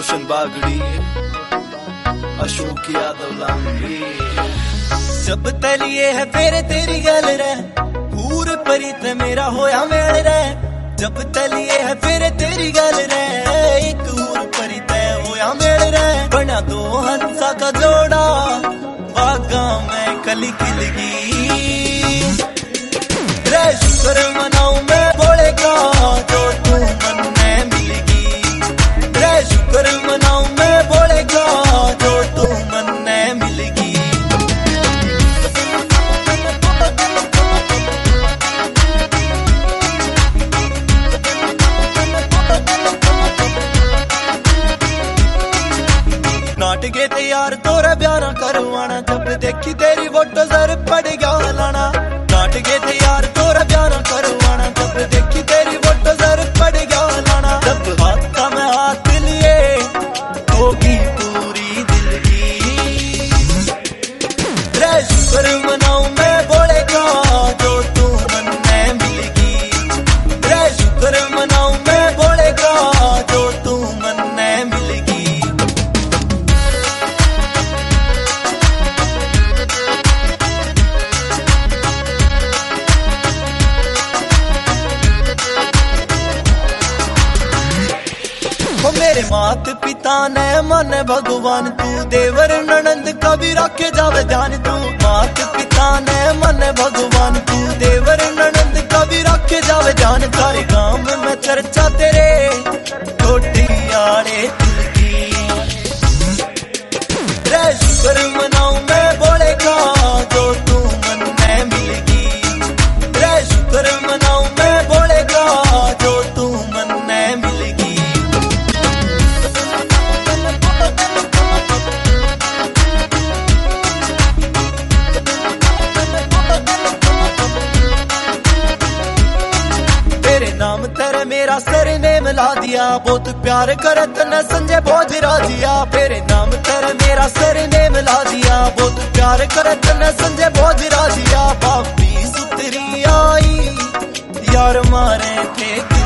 रोशन बागड़ी अशोक यादव लांबी। जब तलिए है फेरे तेरी गल रे पूर परी ते मेरा होया मेल रे। जब तलिए है फेरे तेरी गल रे एक हूर परी ते होया मेल रे। बना दो हंसा का जोड़ा बागा में कली खिलगी रे। शुक्र मनाऊं मैं बोले का जो तू मन में मिलेगी रे। शुक्र मनाऊं मैं बोले का जो तू मन में मिलेगी। नाटके तैयार तोरा ब्याह करवाना जब देखी तेरी फोटो सर पड़ गया लाना। नाटके तैयार तोरा ब्याह करवाना जब देखी तेरी फोटो सर पड़ गया लाना। जब हाथ का मैं हाथ लिए होगी पूरी दिल की रे। शुक्र मनाऊं मैं बोले का जो तू मन में मिलेगी रे। शुक्र मनाऊं मैं बोले का जो तू मन में मिलेगी। मेरे मात पिता ने मन भगवान तू देवर ननंद कभी रखे जावे ध्यान तू। मात पिता ने मन भगवान तू देवर ननंद कभी रखे जावे ध्यान। सारे गांव में चर्चा तेरे छोटी आड़े दिल की रे। शुक्र मनाऊं मैं बोले का जो तू मन में मिलेगी रे। शुक्र मनाऊं मैं बोले का जो तू मन में मिलेगी। नाम तेरे मेरा सरने मिला दिया बहुत प्यार करे तने संजय बोझ राजिया। तेरे नाम तेरे मेरा सरने मिला दिया बहुत प्यार करे तने संजय बोझ राजिया। भाभी सुतरी आई यार मारे थे